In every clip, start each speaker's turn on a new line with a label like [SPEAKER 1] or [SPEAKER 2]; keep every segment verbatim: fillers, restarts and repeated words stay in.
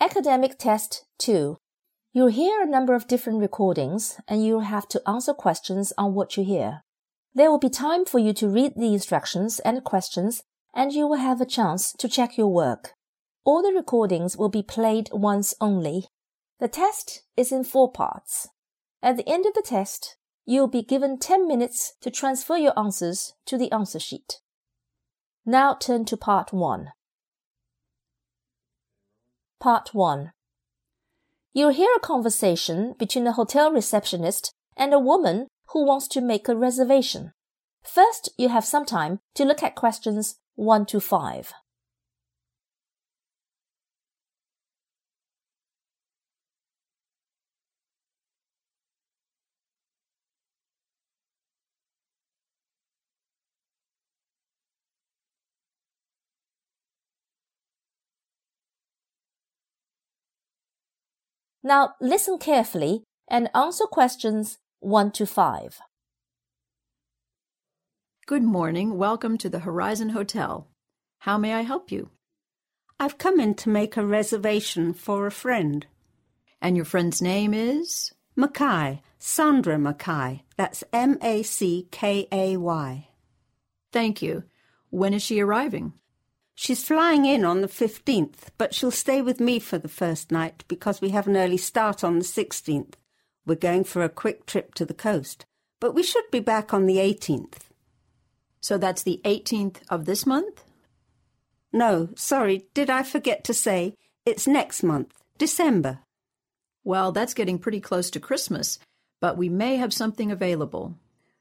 [SPEAKER 1] Academic Test two. You'll hear a number of different recordings and you'll have to answer questions on what you hear. There will be time for you to read the instructions and questions, and you will have a chance to check your work. All the recordings will be played once only. The test is in four parts. At the end of the test, you'll be given ten minutes to transfer your answers to the answer sheet. Now turn to part one. Part one. You'll hear a conversation between a hotel receptionist and a woman who wants to make a reservation. First, you have some time to look at questions one to five. Now listen carefully and answer questions one to five.
[SPEAKER 2] Good morning. Welcome to the Horizon Hotel. How may I help you?
[SPEAKER 3] I've come in to make a reservation for a friend.
[SPEAKER 2] And your friend's name is?
[SPEAKER 3] Mackay, Sandra Mackay. That's M A C K A Y.
[SPEAKER 2] Thank you. When is she arriving?
[SPEAKER 3] She's flying in on the fifteenth, but she'll stay with me for the first night because we have an early start on the sixteenth. We're going for a quick trip to the coast, but we should be back on the eighteenth.
[SPEAKER 2] So that's the eighteenth of this month?
[SPEAKER 3] No, sorry, did I forget to say? It's next month, December.
[SPEAKER 2] Well, that's getting pretty close to Christmas, but we may have something available.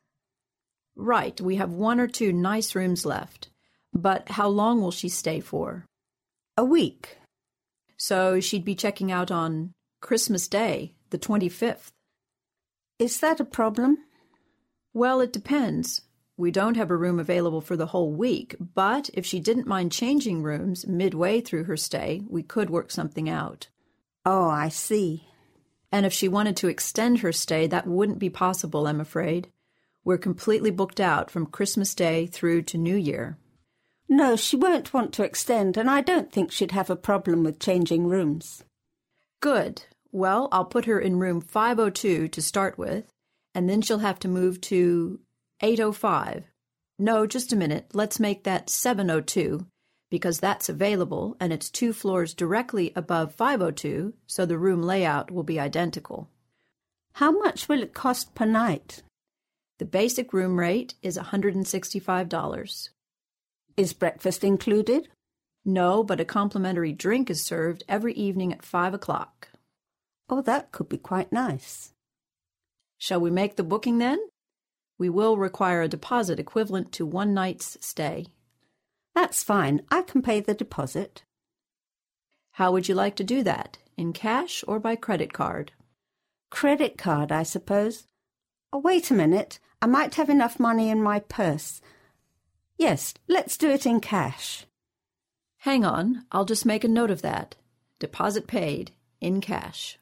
[SPEAKER 2] Right, we have one or two nice rooms left. But how long will she stay for?
[SPEAKER 3] A week.
[SPEAKER 2] So she'd be checking out on Christmas Day, the twenty-fifth.
[SPEAKER 3] Is that a problem?
[SPEAKER 2] Well, it depends. We don't have a room available for the whole week, but if she didn't mind changing rooms midway through her stay, we could work something out.
[SPEAKER 3] Oh, I see.
[SPEAKER 2] And if she wanted to extend her stay, that wouldn't be possible, I'm afraid. We're completely booked out from Christmas Day through to New Year.
[SPEAKER 3] No, she won't want to extend, and I don't think she'd have a problem with changing rooms.
[SPEAKER 2] Good. Well, I'll put her in room five oh two to start with, and then she'll have to move to eight oh five. No, just a minute. Let's make that seven oh two, because that's available, and it's two floors directly above five oh two, so the room layout will be identical.
[SPEAKER 3] How much will it cost per night?
[SPEAKER 2] The basic room rate is one hundred sixty-five dollars.
[SPEAKER 3] Is breakfast included?
[SPEAKER 2] No, but a complimentary drink is served every evening at five o'clock.
[SPEAKER 3] Oh, that could be quite nice.
[SPEAKER 2] Shall we make the booking then? We will require a deposit equivalent to one night's stay.
[SPEAKER 3] That's fine. I can pay the deposit.
[SPEAKER 2] How would you like to do that? In cash or by credit card?
[SPEAKER 3] Credit card, I suppose. Oh, wait a minute. I might have enough money in my purse. Yes, let's do it in cash.
[SPEAKER 2] Hang on, I'll just make a note of that. Deposit paid, in cash.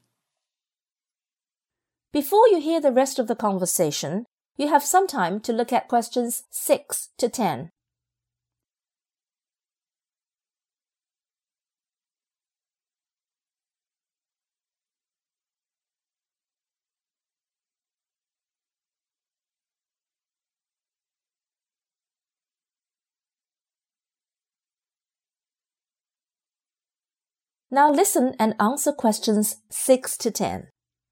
[SPEAKER 1] Before you hear the rest of the conversation, you have some time to look at questions six to ten. Now listen and answer questions six to ten.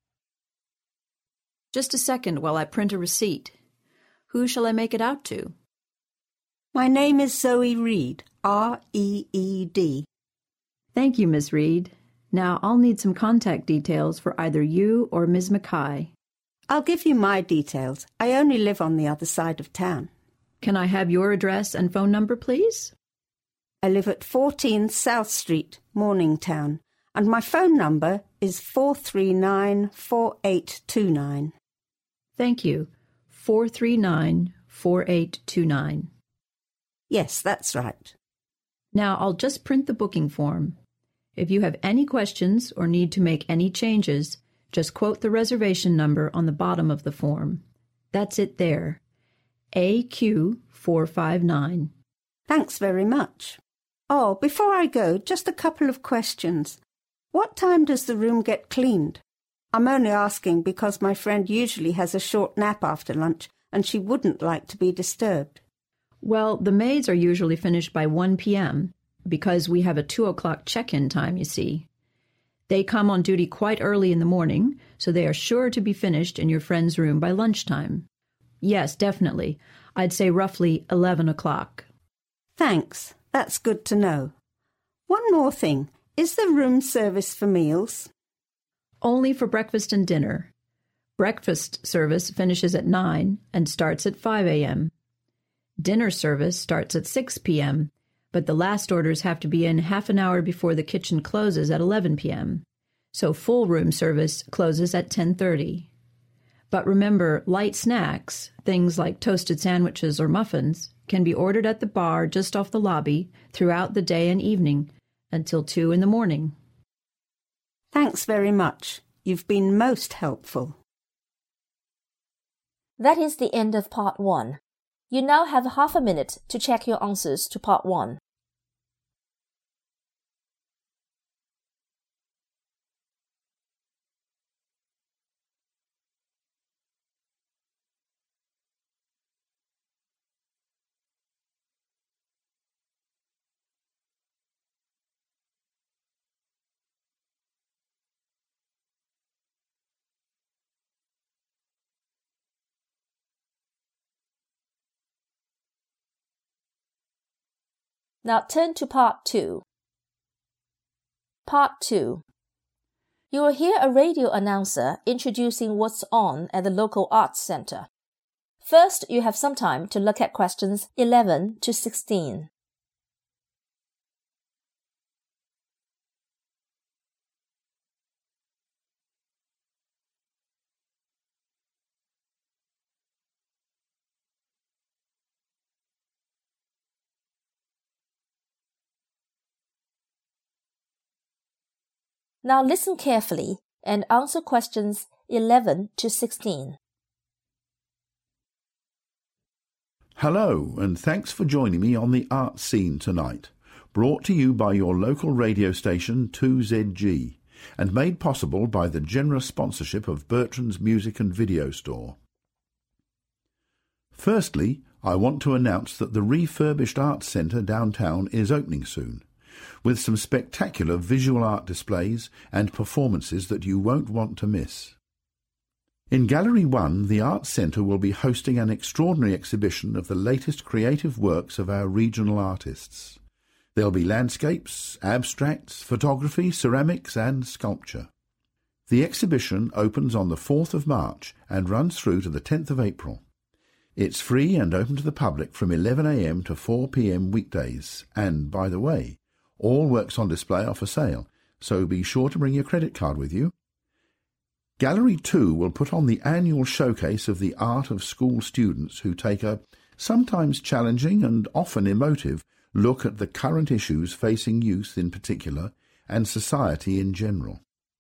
[SPEAKER 2] Just a second while I print a receipt. Who shall I make it out to?
[SPEAKER 3] My name is Zoe Reed, R E E D.
[SPEAKER 2] Thank you, Miss Reed. Now I'll need some contact details for either you or Miz Mackay.
[SPEAKER 3] I'll give you my details. I only live on the other side of town.
[SPEAKER 2] Can I have your address and phone number, please?
[SPEAKER 3] I live at fourteen South Street, Morningtown, and my phone number is four three nine, four eight two nine.
[SPEAKER 2] Thank you. four three nine, four eight two nine.
[SPEAKER 3] Yes, that's right.
[SPEAKER 2] Now I'll just print the booking form. If you have any questions or need to make any changes, just quote the reservation number on the bottom of the form. That's it there. A Q four five nine.
[SPEAKER 3] Thanks very much. Oh, before I go, just a couple of questions. What time does the room get cleaned? I'm only asking because my friend usually has a short nap after lunch and she wouldn't like to be disturbed.
[SPEAKER 2] Well, the maids are usually finished by one p.m. because we have a two o'clock check-in time, you see. They come on duty quite early in the morning, so they are sure to be finished in your friend's room by lunchtime. Yes, definitely. I'd say roughly eleven o'clock.
[SPEAKER 3] Thanks. That's good to know. One more thing. Is the room service for meals?
[SPEAKER 2] Only for breakfast and dinner. Breakfast service finishes at nine and starts at five a.m. Dinner service starts at six p.m., but the last orders have to be in half an hour before the kitchen closes at eleven p.m., so full room service closes at ten thirty. But remember, light snacks, things like toasted sandwiches or muffins, can be ordered at the bar just off the lobby throughout the day and evening until two in the morning.
[SPEAKER 3] Thanks very much. You've been most helpful.
[SPEAKER 1] That is the end of part one. You now have half a minute to check your answers to part one. Now turn to part two. Part two. You will hear a radio announcer introducing what's on at the local arts center. First, you have some time to look at questions eleven to sixteen. Now listen carefully and answer questions eleven to sixteen.
[SPEAKER 4] Hello, and thanks for joining me on the Art Scene tonight, brought to you by your local radio station two Z G, and made possible by the generous sponsorship of Bertrand's Music and Video Store. Firstly, I want to announce that the refurbished Arts Centre downtown is opening soon, with some spectacular visual art displays and performances that you won't want to miss. In Gallery one, the Arts Centre will be hosting an extraordinary exhibition of the latest creative works of our regional artists. There'll be landscapes, abstracts, photography, ceramics and sculpture. The exhibition opens on the fourth of March and runs through to the tenth of April. It's free and open to the public from eleven a m to four p m weekdays, and, by the way, all works on display are for sale, so be sure to bring your credit card with you. Gallery two will put on the annual showcase of the art of school students who take a sometimes challenging and often emotive look at the current issues facing youth in particular and society in general.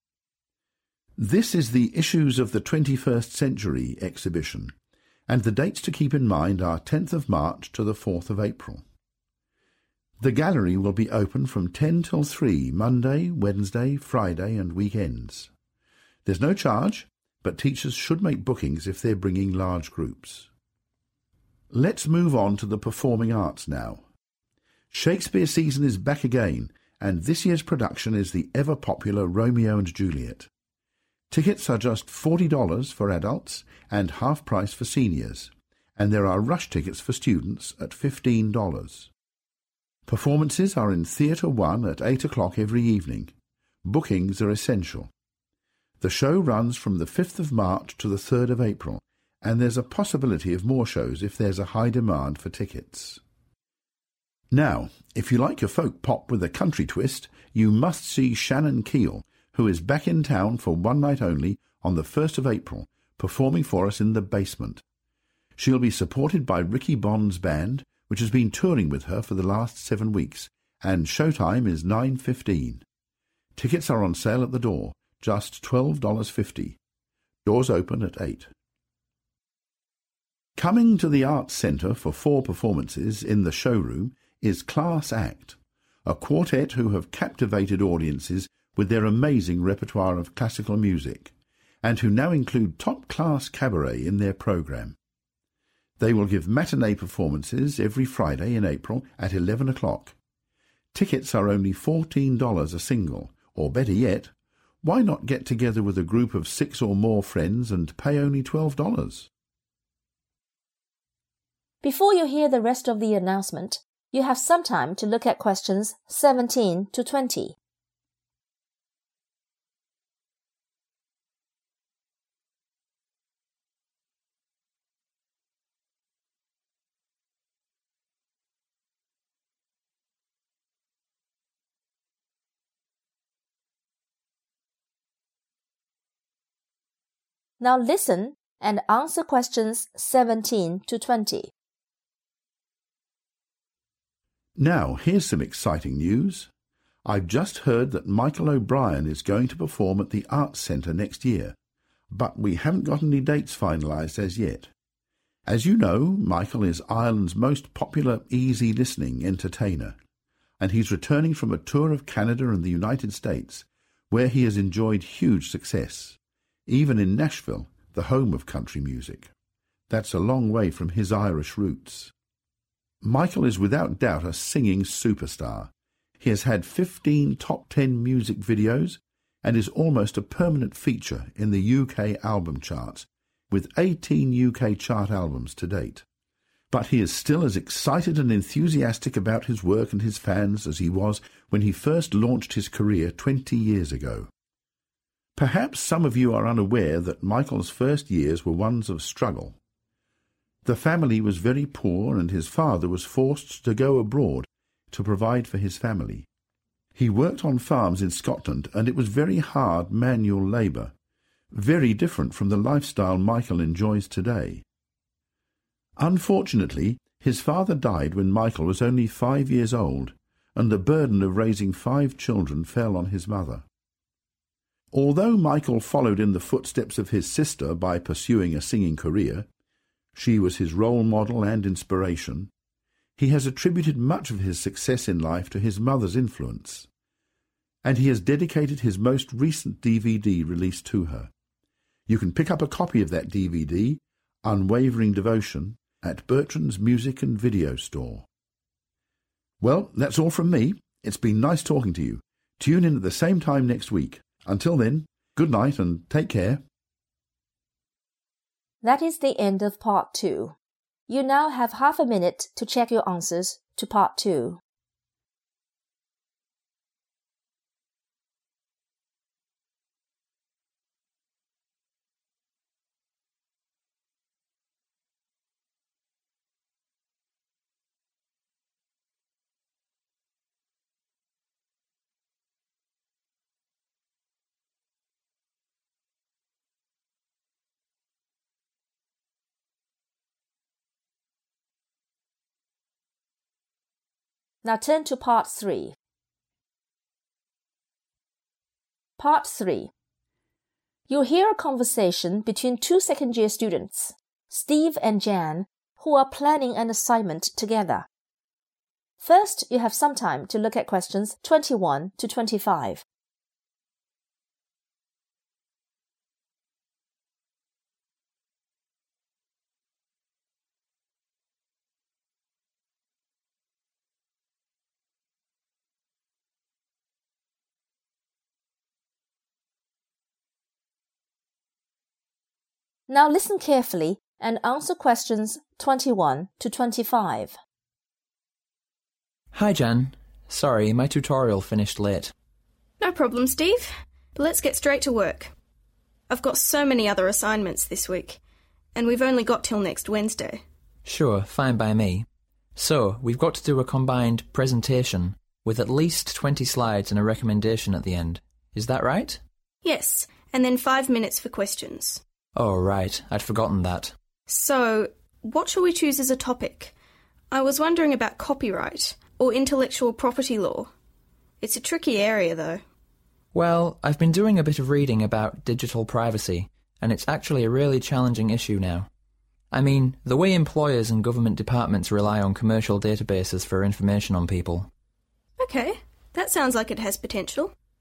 [SPEAKER 4] This is the Issues of the twenty-first Century exhibition, and the dates to keep in mind are tenth of March to the fourth of April. The gallery will be open from ten till three, Monday, Wednesday, Friday and weekends. There's no charge, but teachers should make bookings if they're bringing large groups. Let's move on to the performing arts now. Shakespeare season is back again, and this year's production is the ever-popular Romeo and Juliet. Tickets are just forty dollars for adults and half price for seniors, and there are rush tickets for students at fifteen dollars. Performances are in Theatre One at eight o'clock every evening. Bookings are essential. The show runs from the fifth of March to the third of April, and there's a possibility of more shows if there's a high demand for tickets. Now, if you like your folk pop with a country twist, you must see Shannon Keel, who is back in town for one night only on the first of April, performing for us in the basement. She'll be supported by Ricky Bond's band, which has been touring with her for the last seven weeks, and showtime is nine fifteen. Tickets are on sale at the door, just twelve dollars fifty. Doors open at eight. Coming to the Arts Centre for four performances in the showroom is Class Act, a quartet who have captivated audiences with their amazing repertoire of classical music, and who now include top-class cabaret in their programme. They will give matinee performances every Friday in April at eleven o'clock. Tickets are only fourteen dollars a single, or better yet, why not get together with a group of six or more friends and pay only twelve dollars?
[SPEAKER 1] Before you hear the rest of the announcement, you have some time to look at questions seventeen to twenty. Now listen and answer questions seventeen to twenty.
[SPEAKER 4] Now, here's some exciting news. I've just heard that Michael O'Brien is going to perform at the Arts Centre next year, but we haven't got any dates finalised as yet. As you know, Michael is Ireland's most popular easy listening entertainer, and he's returning from a tour of Canada and the United States, where he has enjoyed huge success, even in Nashville, the home of country music. That's a long way from his Irish roots. Michael is without doubt a singing superstar. He has had fifteen top ten music videos and is almost a permanent feature in the U K album charts, with eighteen U K chart albums to date. But he is still as excited and enthusiastic about his work and his fans as he was when he first launched his career twenty years ago. Perhaps some of you are unaware that Michael's first years were ones of struggle. The family was very poor and his father was forced to go abroad to provide for his family. He worked on farms in Scotland and it was very hard manual labour, very different from the lifestyle Michael enjoys today. Unfortunately, his father died when Michael was only five years old, and the burden of raising five children fell on his mother. Although Michael followed in the footsteps of his sister by pursuing a singing career, she was his role model and inspiration, he has attributed much of his success in life to his mother's influence, and he has dedicated his most recent D V D release to her. You can pick up a copy of that D V D, Unwavering Devotion, at Bertrand's Music and Video Store. Well, that's all from me. It's been nice talking to you. Tune in at the same time next week. Until then, good night and take care.
[SPEAKER 1] That is the end of part two. You now have half a minute to check your answers to part two. Now turn to part three. Part three. You'll hear a conversation between two second-year students, Steve and Jan, who are planning an assignment together. First, you have some time to look at questions twenty-one to twenty-five. Now listen carefully and answer questions twenty-one to twenty-five.
[SPEAKER 5] Hi, Jan. Sorry, my tutorial finished late.
[SPEAKER 6] No problem, Steve. But let's get straight to work. I've got so many other assignments this week, and we've only got till next Wednesday.
[SPEAKER 5] Sure, fine by me. So, we've got to do a combined presentation with at least twenty slides and a recommendation at the end. Is that right?
[SPEAKER 6] Yes, and then five minutes for questions.
[SPEAKER 5] Oh, right. I'd forgotten that.
[SPEAKER 6] So, what shall we choose as a topic? I was wondering about copyright or intellectual property law. It's a tricky area, though.
[SPEAKER 5] Well, I've been doing a bit of reading about digital privacy, and it's actually a really challenging issue now. I mean, the way employers and government departments rely on commercial databases for information on people.
[SPEAKER 6] Okay, that sounds like it has potential.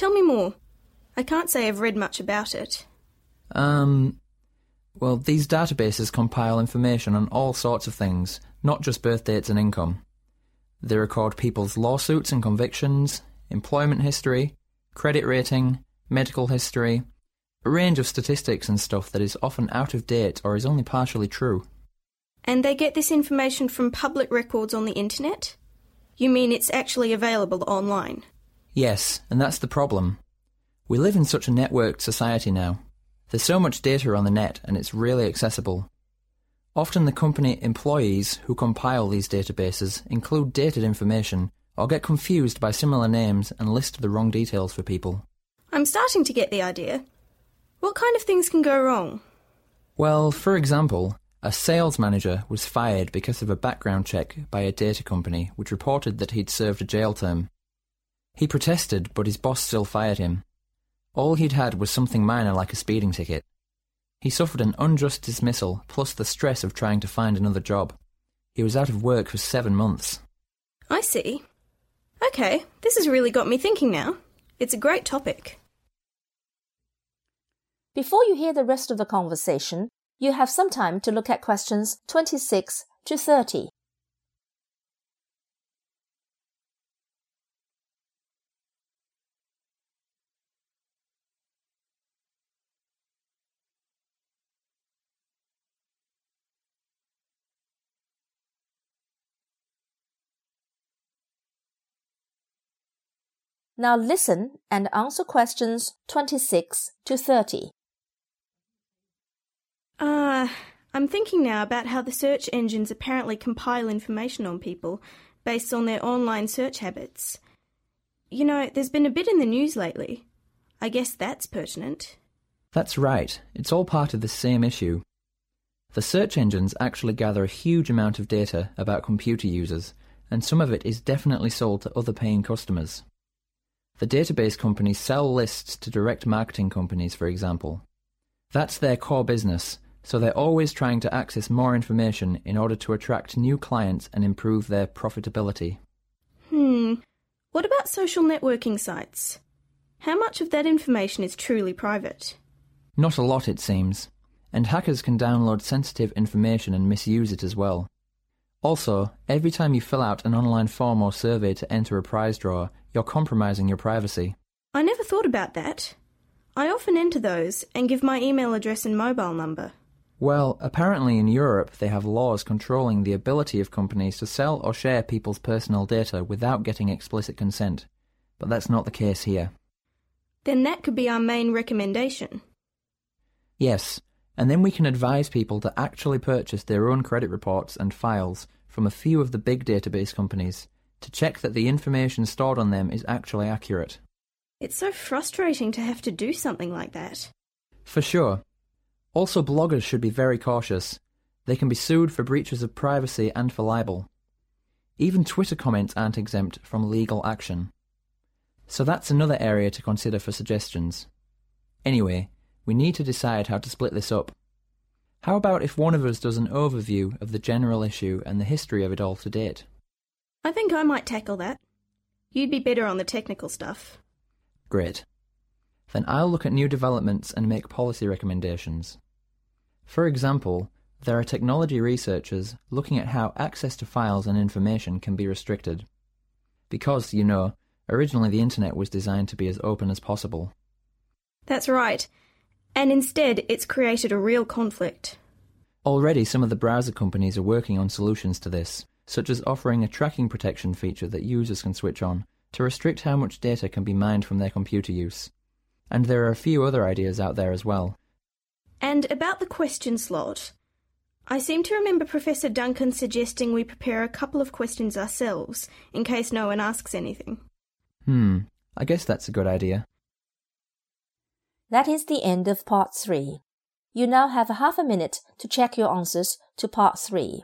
[SPEAKER 6] Tell me more. I can't say I've read much about it.
[SPEAKER 5] Um, well, these databases compile information on all sorts of things, not just birth dates and income. They record people's lawsuits and convictions, employment history, credit rating, medical history, a range of statistics and stuff that is often out of date or is only partially true.
[SPEAKER 6] And they get this information from public records on the internet? You mean it's actually available online?
[SPEAKER 5] Yes, and that's the problem. We live in such a networked society now. There's so much data on the net and it's really accessible. Often the company employees who compile these databases include dated information or get confused by similar names and list the wrong details for people.
[SPEAKER 6] I'm starting to get the idea. What kind of things can go wrong?
[SPEAKER 5] Well, for example, a sales manager was fired because of a background check by a data company which reported that he'd served a jail term. He protested, but his boss still fired him. All he'd had was something minor like a speeding ticket. He suffered an unjust dismissal plus the stress of trying to find another job. He was out of work for seven months.
[SPEAKER 6] I see. Okay, this has really got me thinking now. It's a great topic.
[SPEAKER 1] Before you hear the rest of the conversation, you have some time to look at questions twenty-six to thirty. Now listen and answer questions twenty-six to thirty.
[SPEAKER 6] Ah, uh, I'm thinking now about how the search engines apparently compile information on people based on their online search habits. You know, there's been a bit in the news lately. I guess that's pertinent.
[SPEAKER 5] That's right. It's all part of the same issue. The search engines actually gather a huge amount of data about computer users, and some of it is definitely sold to other paying customers. The database companies sell lists to direct marketing companies, for example. That's their core business, so they're always trying to access more information in order to attract new clients and improve their profitability.
[SPEAKER 6] Hmm. What about social networking sites? How much of that information is truly private?
[SPEAKER 5] Not a lot, it seems. And hackers can download sensitive information and misuse it as well. Also, every time you fill out an online form or survey to enter a prize draw, you're compromising your privacy.
[SPEAKER 6] I never thought about that. I often enter those and give my email address and mobile number.
[SPEAKER 5] Well, apparently in Europe they have laws controlling the ability of companies to sell or share people's personal data without getting explicit consent. But that's not the case here.
[SPEAKER 6] Then that could be our main recommendation.
[SPEAKER 5] Yes, and then we can advise people to actually purchase their own credit reports and files from a few of the big database companies to check that the information stored on them is actually accurate.
[SPEAKER 6] It's so frustrating to have to do something like that.
[SPEAKER 5] For sure. Also, bloggers should be very cautious. They can be sued for breaches of privacy and for libel. Even Twitter comments aren't exempt from legal action. So that's another area to consider for suggestions. Anyway, we need to decide how to split this up. How about if one of us does an overview of the general issue and the history of it all to date?
[SPEAKER 6] I think I might tackle that. You'd be better on the technical stuff.
[SPEAKER 5] Great. Then I'll look at new developments and make policy recommendations. For example, there are technology researchers looking at how access to files and information can be restricted. Because, you know, originally the internet was designed to be as open as possible.
[SPEAKER 6] That's right. And instead it's created a real conflict.
[SPEAKER 5] Already some of the browser companies are working on solutions to this, such as offering a tracking protection feature that users can switch on to restrict how much data can be mined from their computer use. And there are a few other ideas out there as well.
[SPEAKER 6] And about the question slot, I seem to remember Professor Duncan suggesting we prepare a couple of questions ourselves, in case no one asks anything.
[SPEAKER 5] Hmm, I guess that's a good idea.
[SPEAKER 1] That is the end of part three. You now have half a minute to check your answers to part three.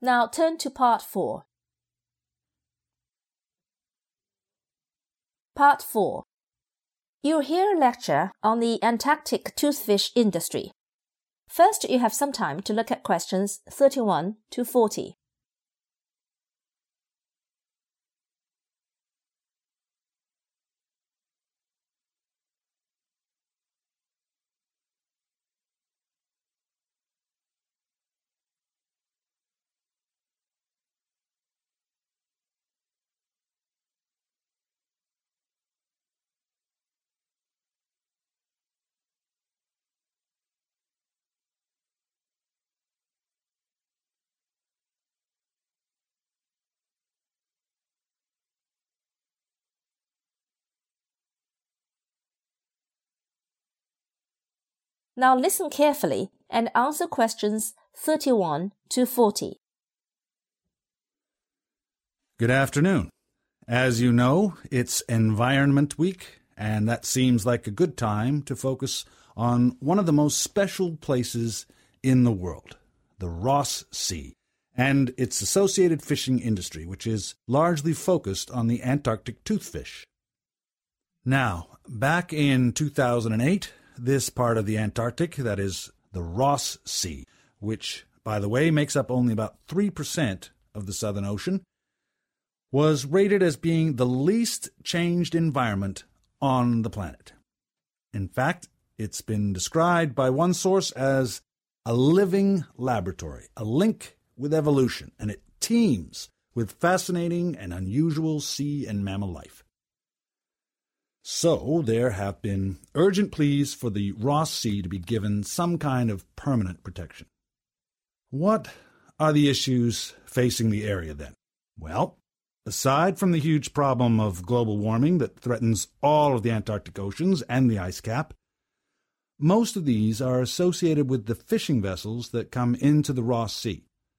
[SPEAKER 1] Now turn to part four. Part four. You'll hear a lecture on the Antarctic toothfish industry. First, you have some time to look at questions thirty-one to forty. Now listen carefully and answer questions thirty-one to forty.
[SPEAKER 7] Good afternoon. As you know, it's Environment Week, and that seems like a good time to focus on one of the most special places in the world, the Ross Sea, and its associated fishing industry, which is largely focused on the Antarctic toothfish. Now, back in two thousand eight, this part of the Antarctic, that is the Ross Sea, which, by the way, makes up only about three percent of the Southern Ocean, was rated as being the least changed environment on the planet. In fact, it's been described by one source as a living laboratory, a link with evolution, and it teems with fascinating and unusual sea and mammal life. So there have been urgent pleas for the Ross Sea to be given some kind of permanent protection. What are the issues facing the area then? Well, aside from the huge problem of global warming that threatens all of the Antarctic oceans and the ice cap, most of these are associated with the fishing vessels that come into the Ross Sea,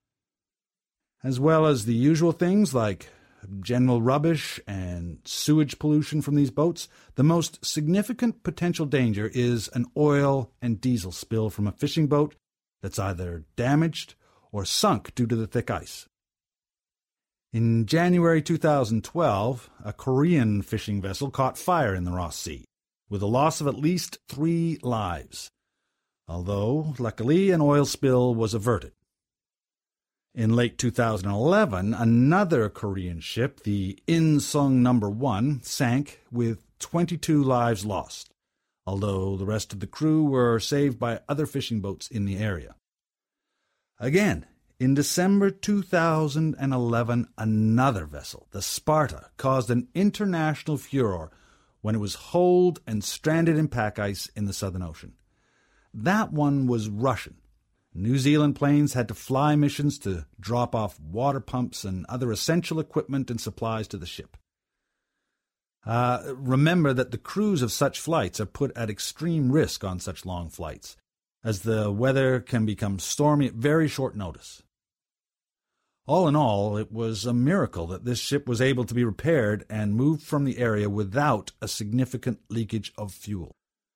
[SPEAKER 7] as well as the usual things like general rubbish and sewage pollution from these boats. The most significant potential danger is an oil and diesel spill from a fishing boat that's either damaged or sunk due to the thick ice. In January two thousand twelve, a Korean fishing vessel caught fire in the Ross Sea, with a loss of at least three lives, although luckily an oil spill was averted. In late two thousand eleven, another Korean ship, the Insung Number One, sank with twenty-two lives lost, although the rest of the crew were saved by other fishing boats in the area. Again, in December two thousand eleven, another vessel, the Sparta, caused an international furor when it was holed and stranded in pack ice in the Southern Ocean. That one was Russian. New Zealand planes had to fly missions to drop off water pumps and other essential equipment and supplies to the ship. Uh, remember that the crews of such flights are put at extreme risk on such long flights, as the weather can become stormy at very short notice. All in all, it was a miracle that this ship was able to be repaired and moved from the area without a significant leakage of fuel.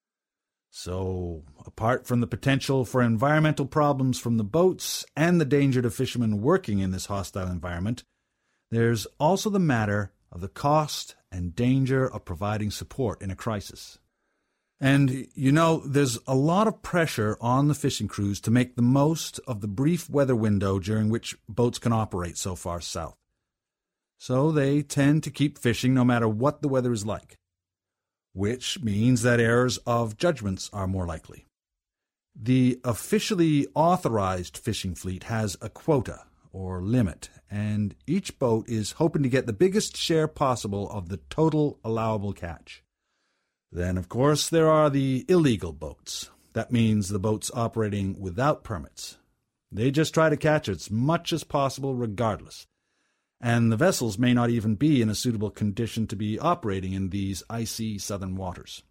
[SPEAKER 7] So, apart from the potential for environmental problems from the boats and the danger to fishermen working in this hostile environment, there's also the matter of the cost and danger of providing support in a crisis. And, you know, there's a lot of pressure on the fishing crews to make the most of the brief weather window during which boats can operate so far south. So they tend to keep fishing no matter what the weather is like, which means that errors of judgments are more likely. The officially authorized fishing fleet has a quota, or limit, and each boat is hoping to get the biggest share possible of the total allowable catch. Then, of course, there are the illegal boats. That means the boats operating without permits. They just try to catch as much as possible regardless. And the vessels may not even be in a suitable condition to be operating in these icy southern waters.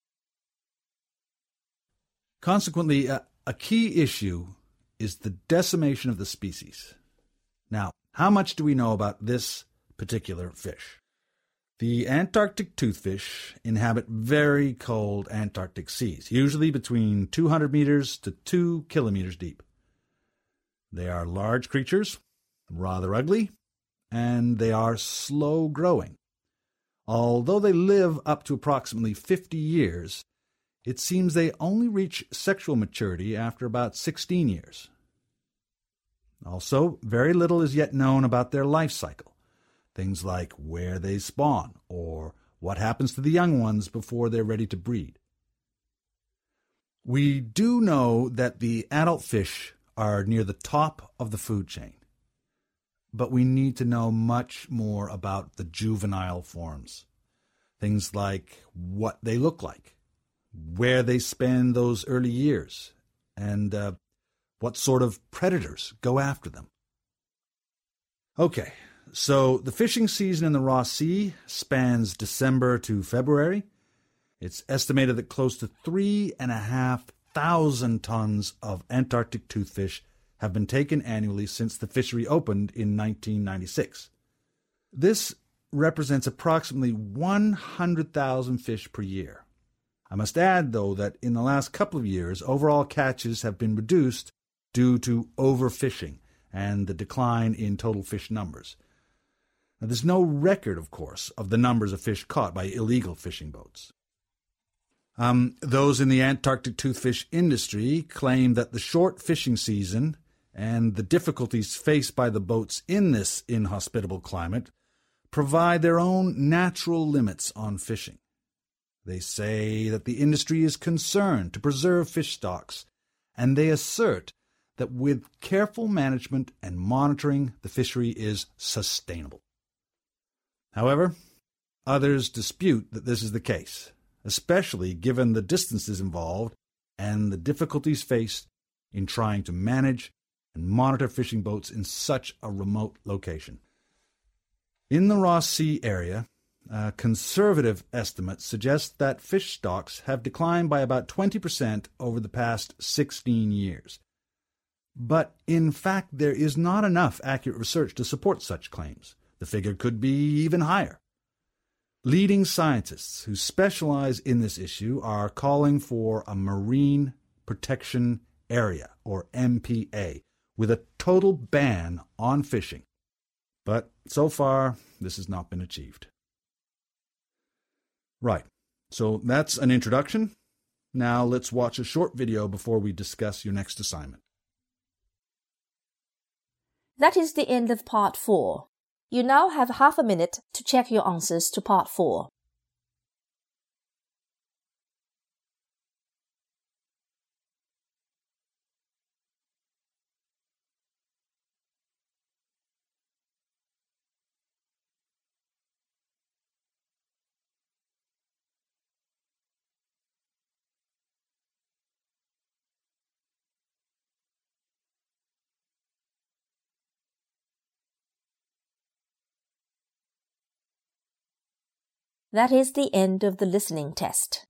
[SPEAKER 7] Consequently, a, a key issue is the decimation of the species. Now, how much do we know about this particular fish? The Antarctic toothfish inhabit very cold Antarctic seas, usually between two hundred meters to two kilometers deep. They are large creatures, rather ugly, and they are slow growing. Although they live up to approximately fifty years, it seems they only reach sexual maturity after about sixteen years. Also, very little is yet known about their life cycle, things like where they spawn or what happens to the young ones before they're ready to breed. We do know that the adult fish are near the top of the food chain, but we need to know much more about the juvenile forms. Things like what they look like, where they spend those early years, and uh, what sort of predators go after them. Okay, so the fishing season in the Ross Sea spans December to February. It's estimated that close to three and a half thousand tons of Antarctic toothfish have been taken annually since the fishery opened in nineteen ninety-six. This represents approximately one hundred thousand fish per year. I must add, though, that in the last couple of years, overall catches have been reduced due to overfishing and the decline in total fish numbers. Now, there's no record, of course, of the numbers of fish caught by illegal fishing boats. Um, those in the Antarctic toothfish industry claim that the short fishing season and the difficulties faced by the boats in this inhospitable climate provide their own natural limits on fishing. They say that the industry is concerned to preserve fish stocks, and they assert that with careful management and monitoring, the fishery is sustainable. However, others dispute that this is the case, especially given the distances involved and the difficulties faced in trying to manage and monitor fishing boats in such a remote location. In the Ross Sea area, uh, conservative estimates suggest that fish stocks have declined by about twenty percent over the past sixteen years. But in fact, there is not enough accurate research to support such claims. The figure could be even higher. Leading scientists who specialize in this issue are calling for a Marine Protection Area, or M P A, with a total ban on fishing. But so far, this has not been achieved. Right, so that's an introduction. Now let's watch a short video before we discuss your next assignment.
[SPEAKER 1] That is the end of part four. You now have half a minute to check your answers to part four. That is the end of the listening test.